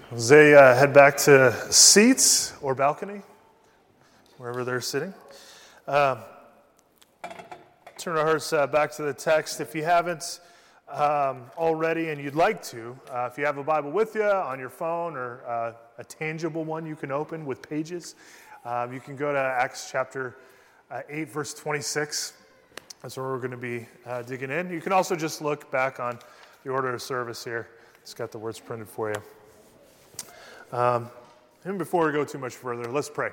As they head back to seats or balcony, wherever they're sitting, turn our hearts back to the text. If you haven't already and you'd like to, if you have a Bible with you on your phone or a tangible one you can open with pages, you can go to Acts chapter 8, verse 26. That's where we're going to be digging in. You can also just look back on the order of service here. It's got the words printed for you. And before we go too much further, let's pray.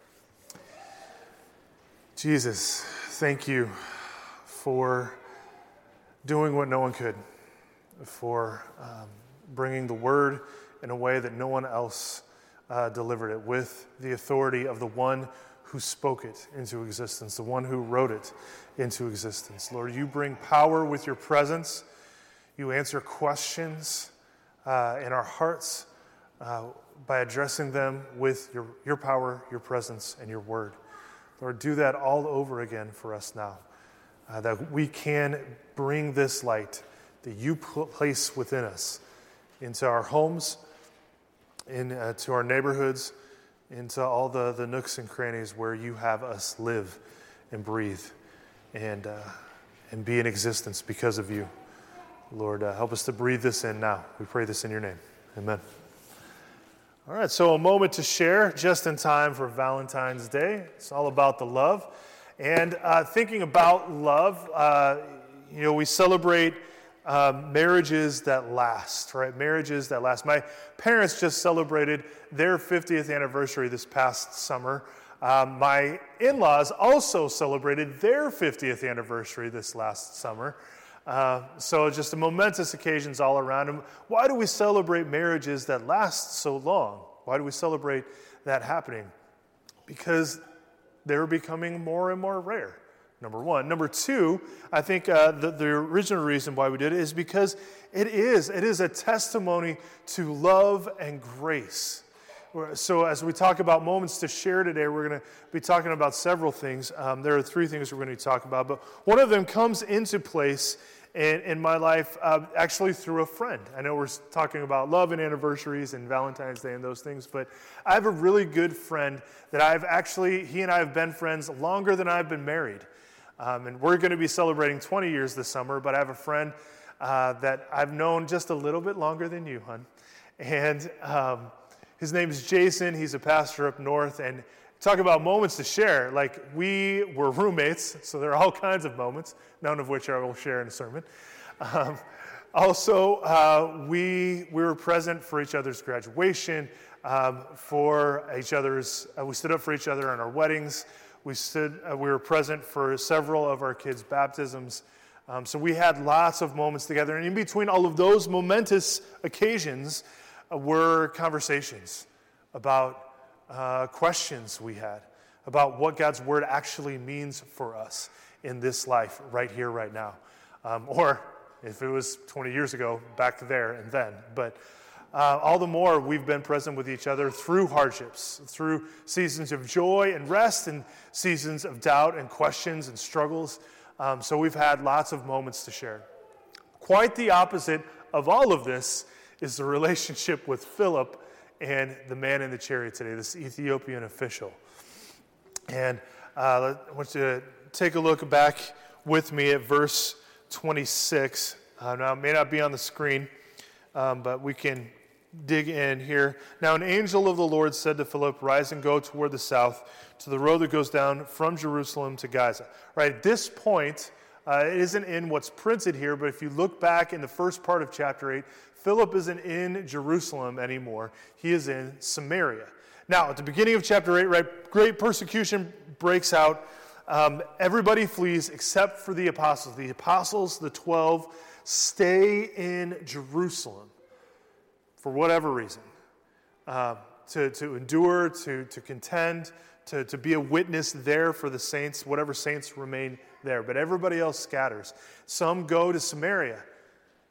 Jesus, thank you for doing what no one could, for bringing the word in a way that no one else delivered it, with the authority of the one who spoke it into existence, the one who wrote it into existence. Lord, you bring power with your presence. You answer questions in our hearts by addressing them with your power, your presence, and your word. Lord, do that all over again for us now, that we can bring this light that you place within us into our homes, into our neighborhoods, into all the nooks and crannies where you have us live and breathe and be in existence because of you. Lord, help us to breathe this in now. We pray this in your name. Amen. All right, so a moment to share just in time for Valentine's Day. It's all about the love. And thinking about love, we celebrate marriages that last, right? Marriages that last. My parents just celebrated their 50th anniversary this past summer. My in-laws also celebrated their 50th anniversary this last summer. So just a momentous occasions all around. And why do we celebrate marriages that last so long? Why do we celebrate that happening? Because they're becoming more and more rare, number one. Number two, I think the original reason why we did it is because it is a testimony to love and grace. So as we talk about moments to share today, we're going to be talking about several things. There are three things we're going to talk about, but one of them comes into place in my life actually through a friend. I know we're talking about love and anniversaries and Valentine's Day and those things, but I have a really good friend that he and I have been friends longer than I've been married. And we're going to be celebrating 20 years this summer, but I have a friend that I've known just a little bit longer than you, hon. And his name is Jason. He's a pastor up north. And talk about moments to share. Like, we were roommates, so there are all kinds of moments, none of which I will share in a sermon. We were present for each other's graduation, for each other's, we stood up for each other on our weddings. We were present for several of our kids' baptisms. So we had lots of moments together. And in between all of those momentous occasions were conversations about questions we had about what God's word actually means for us in this life, right here, right now. Or if it was 20 years ago, back there and then. But all the more we've been present with each other through hardships, through seasons of joy and rest and seasons of doubt and questions and struggles. So we've had lots of moments to share. Quite the opposite of all of this is the relationship with Philip and the man in the chariot today, this Ethiopian official. And I want you to take a look back with me at verse 26. Now, it may not be on the screen, but we can dig in here. Now, an angel of the Lord said to Philip, "Rise and go toward the south to the road that goes down from Jerusalem to Gaza." Right at this point, it isn't in what's printed here, but if you look back in the first part of chapter 8, Philip isn't in Jerusalem anymore. He is in Samaria. Now, at the beginning of chapter 8, right, great persecution breaks out. Everybody flees except for the apostles. The apostles, the 12, stay in Jerusalem for whatever reason, to endure, to contend, to be a witness there for the saints, whatever saints remain there. But everybody else scatters. Some go to Samaria.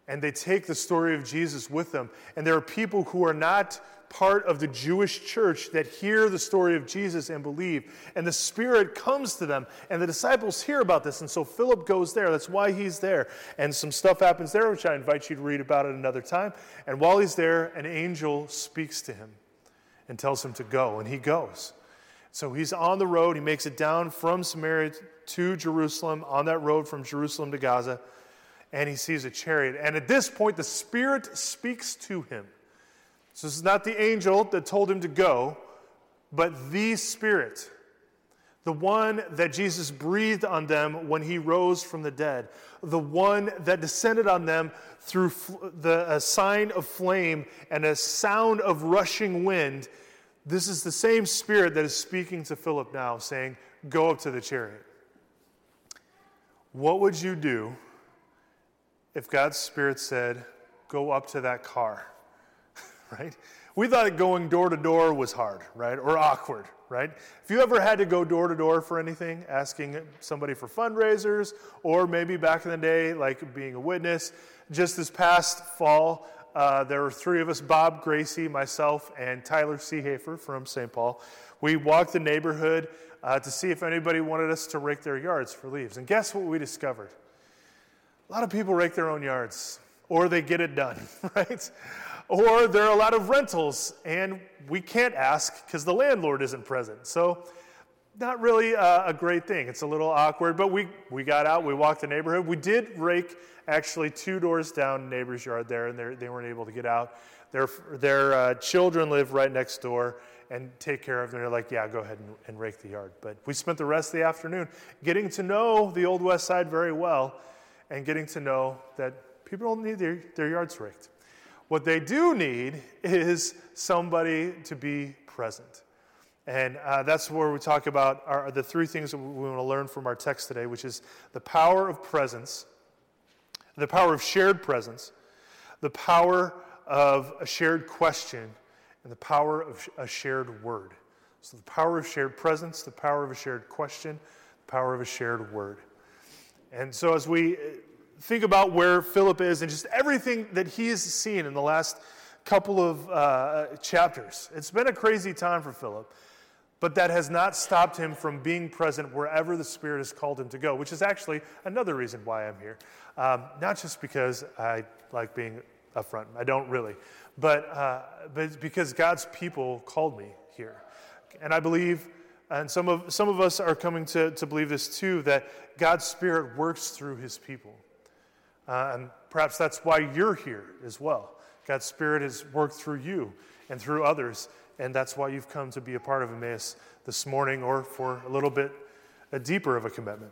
And they take the story of Jesus with them. And there are people who are not part of the Jewish church that hear the story of Jesus and believe. And the Spirit comes to them. And the disciples hear about this. And so Philip goes there. That's why he's there. And some stuff happens there, which I invite you to read about at another time. And while he's there, an angel speaks to him and tells him to go. And he goes. So he's on the road. He makes it down from Samaria to Jerusalem, on that road from Jerusalem to Gaza. And he sees a chariot. And at this point, the Spirit speaks to him. So this is not the angel that told him to go, but the Spirit, the one that Jesus breathed on them when he rose from the dead, the one that descended on them through a sign of flame and a sound of rushing wind. This is the same Spirit that is speaking to Philip now, saying, go up to the chariot. What would you do if God's Spirit said, go up to that car, right? We thought going door to door was hard, right? Or awkward, right? If you ever had to go door to door for anything, asking somebody for fundraisers, or maybe back in the day, like being a witness, just this past fall, there were three of us, Bob Gracie, myself, and Tyler Seehafer from St. Paul. We walked the neighborhood to see if anybody wanted us to rake their yards for leaves. And guess what we discovered? A lot of people rake their own yards, or they get it done, right? Or there are a lot of rentals, and we can't ask because the landlord isn't present. So not really a great thing. It's a little awkward, but we got out. We walked the neighborhood. We did rake actually 2 doors down neighbor's yard there, and they weren't able to get out. Their children live right next door and take care of them. They're like, yeah, go ahead and rake the yard. But we spent the rest of the afternoon getting to know the Old West Side very well, and getting to know that people don't need their yards raked. What they do need is somebody to be present. And that's where we talk about the 3 things that we want to learn from our text today, which is the power of presence, the power of shared presence, the power of a shared question, and the power of a shared word. So the power of shared presence, the power of a shared question, the power of a shared word. And so as we think about where Philip is and just everything that he has seen in the last couple of chapters, it's been a crazy time for Philip, but that has not stopped him from being present wherever the Spirit has called him to go, which is actually another reason why I'm here. Not just because I like being up front, I don't really, but because God's people called me here. And I believe, and some of us are coming to believe this too, that God's Spirit works through his people. And perhaps that's why you're here as well. God's Spirit has worked through you and through others, and that's why you've come to be a part of Emmaus this morning, or for a little bit deeper of a commitment.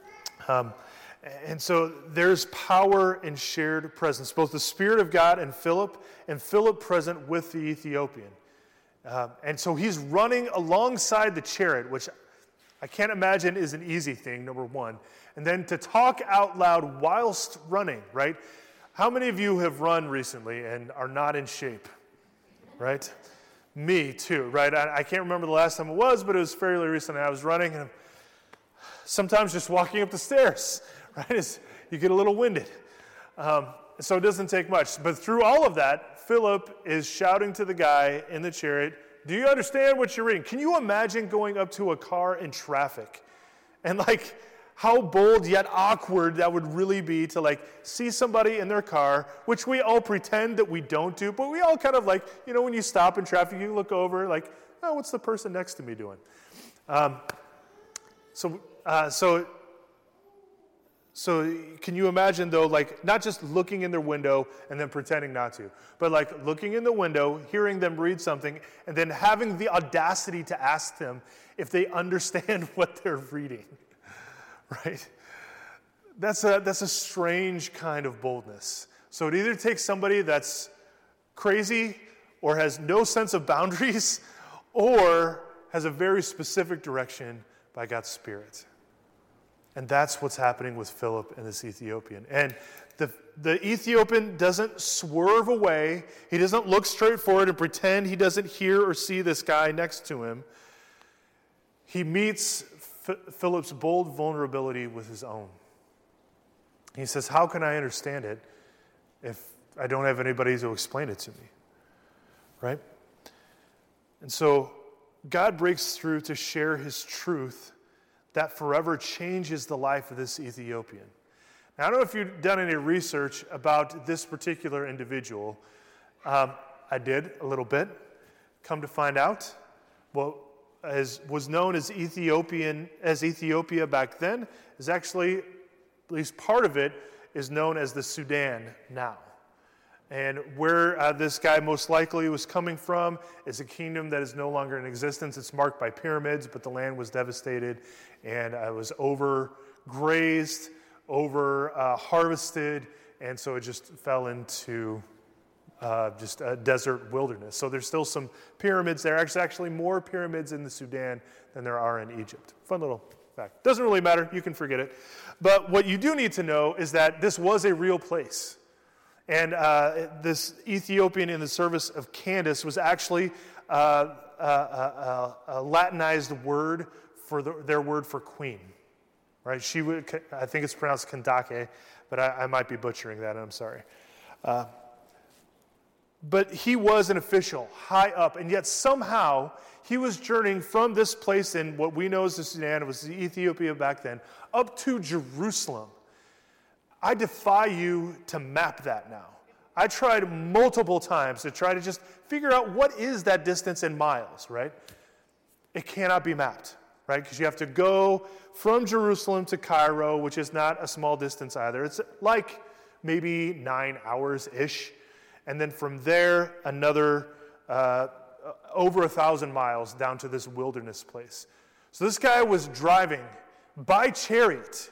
And so there's power in shared presence, both the Spirit of God and Philip present with the Ethiopian. And so he's running alongside the chariot, which I can't imagine is an easy thing, number one. And then to talk out loud whilst running, right? How many of you have run recently and are not in shape, right? Me too, right? I can't remember the last time it was, but it was fairly recent. I was running, and sometimes just walking up the stairs, right? You get a little winded. So it doesn't take much. But through all of that, Philip is shouting to the guy in the chariot, do you understand what you're reading? Can you imagine going up to a car in traffic and how bold yet awkward that would really be to see somebody in their car, which we all pretend that we don't do, but we all kind of when you stop in traffic, you look over oh, what's the person next to me doing? So can you imagine, though, not just looking in their window and then pretending not to, but looking in the window, hearing them read something, and then having the audacity to ask them if they understand what they're reading, right? That's a strange kind of boldness. So it either takes somebody that's crazy or has no sense of boundaries or has a very specific direction by God's Spirit. And that's what's happening with Philip and this Ethiopian. And the Ethiopian doesn't swerve away. He doesn't look straight forward and pretend he doesn't hear or see this guy next to him. He meets Philip's bold vulnerability with his own. He says, how can I understand it? if I don't have anybody to explain it to me, right? And so God breaks through to share his truth that forever changes the life of this Ethiopian. Now, I don't know if you've done any research about this particular individual. I did a little bit. Come to find out, what was known as Ethiopia back then is actually, at least part of it, is known as the Sudan now. And where this guy most likely was coming from is a kingdom that is no longer in existence. It's marked by pyramids, but the land was devastated and it was overgrazed, harvested, and so it just fell into just a desert wilderness. So there's still some pyramids there. There's actually more pyramids in the Sudan than there are in Egypt. Fun little fact. Doesn't really matter. You can forget it. But what you do need to know is that this was a real place. And this Ethiopian in the service of Candace was actually a Latinized word for their word for queen. Right? I think it's pronounced Kandake, but I might be butchering that, and I'm sorry. But he was an official, high up, and yet somehow he was journeying from this place in what we know as the Sudan, it was Ethiopia back then, up to Jerusalem. I defy you to map that now. I tried multiple times to try to just figure out what is that distance in miles, right? It cannot be mapped, right? Because you have to go from Jerusalem to Cairo, which is not a small distance either. It's like maybe 9 hours-ish. And then from there, another over 1,000 miles down to this wilderness place. So this guy was driving by chariot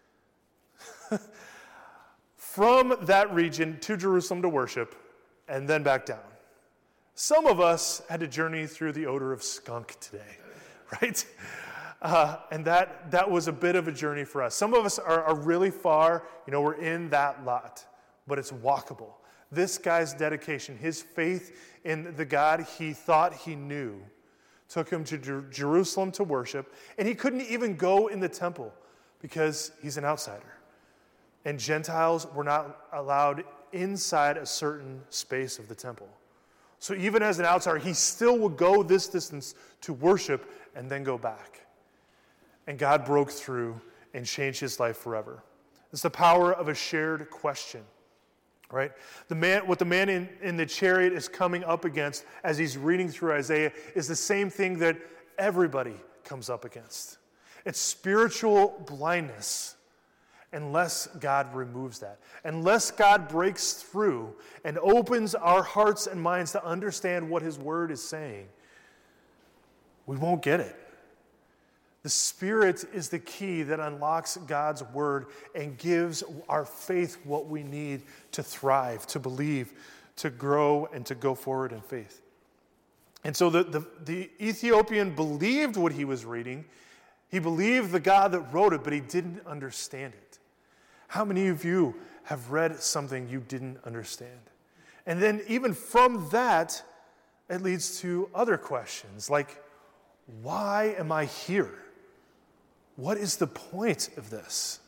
from that region to Jerusalem to worship, and then back down. Some of us had to journey through the odor of skunk today, right? And that was a bit of a journey for us. Some of us are really far, we're in that lot, but it's walkable. This guy's dedication, his faith in the God he thought he knew, took him to Jerusalem to worship, and he couldn't even go in the temple because he's an outsider. And Gentiles were not allowed inside a certain space of the temple. So even as an outsider, he still would go this distance to worship and then go back. And God broke through and changed his life forever. It's the power of a shared question. Right? What the man in the chariot is coming up against as he's reading through Isaiah is the same thing that everybody comes up against. It's spiritual blindness unless God removes that. Unless God breaks through and opens our hearts and minds to understand what his word is saying, we won't get it. The Spirit is the key that unlocks God's word and gives our faith what we need to thrive, to believe, to grow, and to go forward in faith. And so the Ethiopian believed what he was reading. He believed the God that wrote it, but he didn't understand it. How many of you have read something you didn't understand? And then even from that, it leads to other questions like, why am I here? What is the point of this?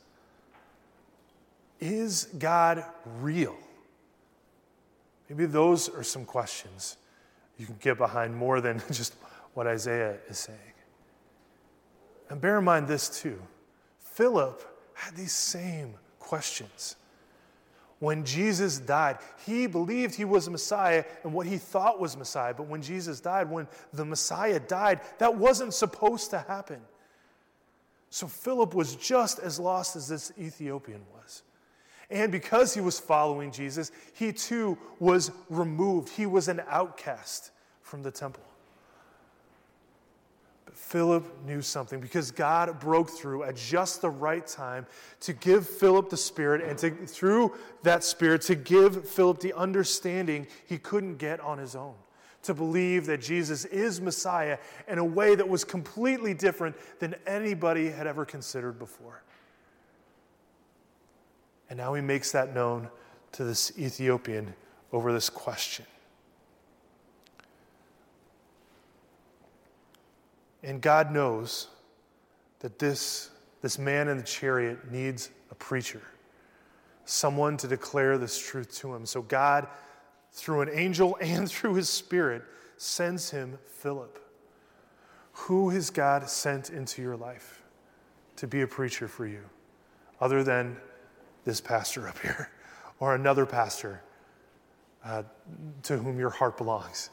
Is God real? Maybe those are some questions you can get behind more than just what Isaiah is saying. And bear in mind this too. Philip had these same questions. When Jesus died, he believed he was a Messiah and what he thought was Messiah. But when Jesus died, when the Messiah died, that wasn't supposed to happen. So Philip was just as lost as this Ethiopian was. And because he was following Jesus, he too was removed. He was an outcast from the temple. But Philip knew something because God broke through at just the right time to give Philip the Spirit and through that Spirit to give Philip the understanding he couldn't get on his own. To believe that Jesus is Messiah in a way that was completely different than anybody had ever considered before. And now he makes that known to this Ethiopian over this question. And God knows that this man in the chariot needs a preacher. someone to declare this truth to him. So God, through an angel and through his Spirit, sends him Philip. Who has God sent into your life to be a preacher for you, other than this pastor up here or another pastor to whom your heart belongs?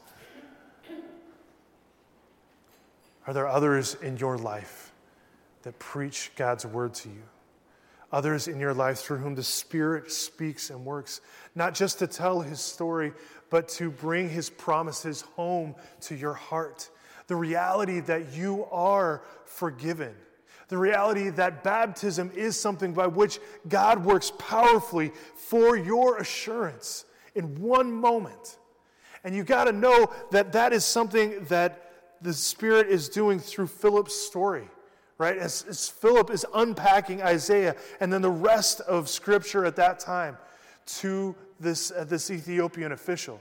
Are there others in your life that preach God's word to you? Others in your life through whom the Spirit speaks and works, not just to tell his story, but to bring his promises home to your heart. The reality that you are forgiven. The reality that baptism is something by which God works powerfully for your assurance in one moment. And you got to know that that is something that the Spirit is doing through Philip's story. Right? As Philip is unpacking Isaiah and then the rest of Scripture at that time to this Ethiopian official.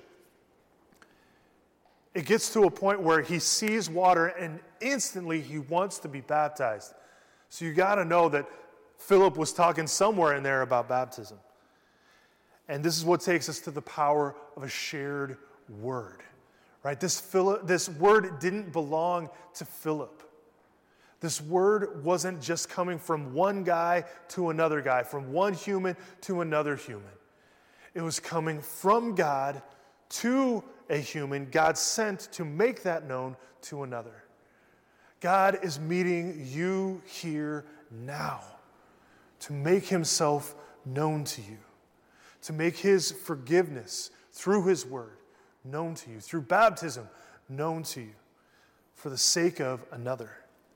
It gets to a point where he sees water and instantly he wants to be baptized. So you got to know that Philip was talking somewhere in there about baptism. And this is what takes us to the power of a shared word. Right? This word didn't belong to Philip. This word wasn't just coming from one guy to another guy, from one human to another human. It was coming from God to a human God sent to make that known to another. God is meeting you here now to make himself known to you, to make his forgiveness through his word known to you, through baptism known to you, for the sake of another.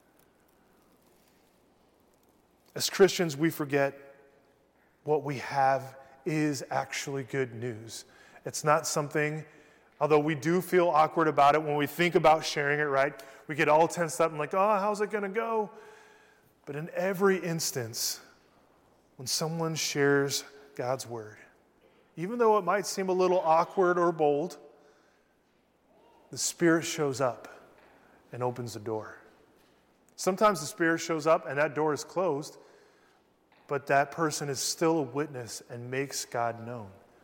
As Christians, we forget what we have is actually good news. It's not something, although we do feel awkward about it when we think about sharing it, right? We get all tensed up and like, oh, how's it going to go? But in every instance, when someone shares God's word, even though it might seem a little awkward or bold, the Spirit shows up and opens the door. Sometimes the Spirit shows up and that door is closed, but that person is still a witness and makes God known.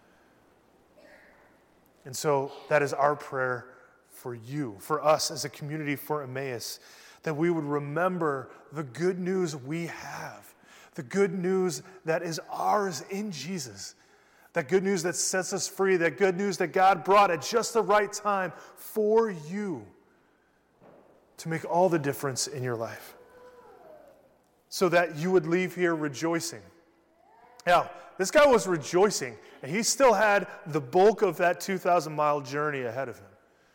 And so that is our prayer for you, for us as a community, for Emmaus, that we would remember the good news we have, the good news that is ours in Jesus, that good news that sets us free, that good news that God brought at just the right time for you to make all the difference in your life, so that you would leave here rejoicing. Now, this guy was rejoicing, and he still had the bulk of that 2,000-mile journey ahead of him.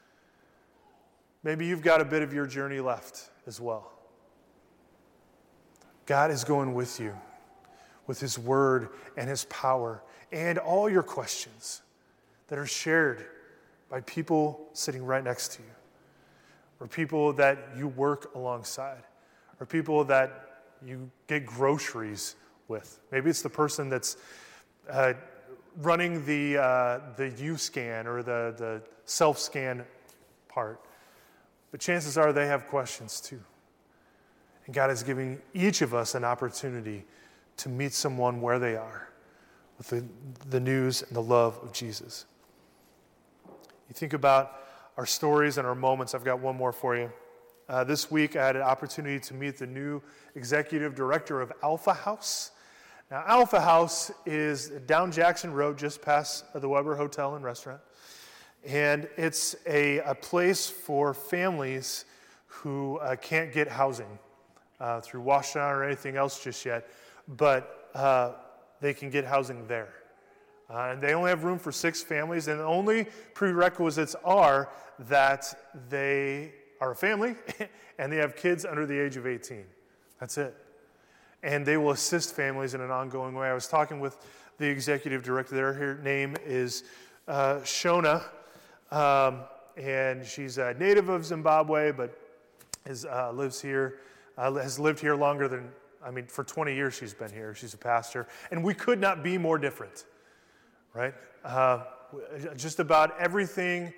Maybe you've got a bit of your journey left as well. God is going with you with his word and his power and all your questions that are shared by people sitting right next to you, or people that you work alongside, or people that you get groceries with. Maybe it's the person that's running the U-scan or the self-scan part. But chances are they have questions too. And God is giving each of us an opportunity to meet someone where they are with the news and the love of Jesus. You think about our stories and our moments. I've got one more for you. This week, I had an opportunity to meet the new executive director of Alpha House. Now, Alpha House is down Jackson Road, just past the Weber Hotel and Restaurant. And it's a place for families who can't get housing through Washington or anything else just yet, but they can get housing there. And they only have room for 6 families, and the only prerequisites are that they are a family and they have kids under the age of 18. That's it. And they will assist families in an ongoing way. I was talking with the executive director there. Her name is Shona, and she's a native of Zimbabwe, but lives here, has lived here longer than, for 20 years she's been here. She's a pastor. And we could not be more different, right? Just about everything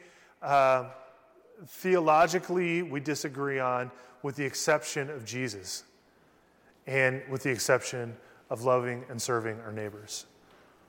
theologically we disagree on, with the exception of Jesus and with the exception of loving and serving our neighbors.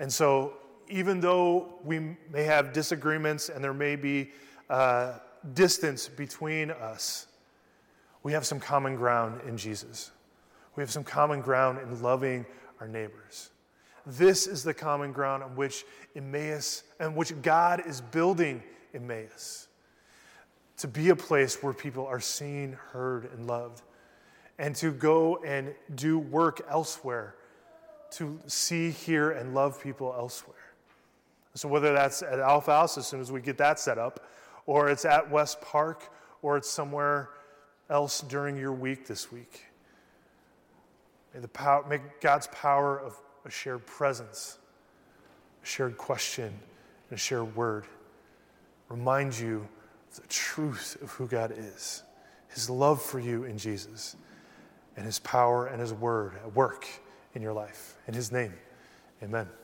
And so even though we may have disagreements and there may be distance between us, we have some common ground in Jesus. We have some common ground in loving our neighbors. This is the common ground on which Emmaus, and which God is building Emmaus, to be a place where people are seen, heard, and loved, and to go and do work elsewhere, to see, hear, and love people elsewhere. So whether that's at Alpha House, as soon as we get that set up, or it's at West Park, or it's somewhere else during your week this week, may God's power of a shared presence, a shared question, and a shared word remind you of the truth of who God is, his love for you in Jesus, and his power and his word at work in your life. In his name, amen.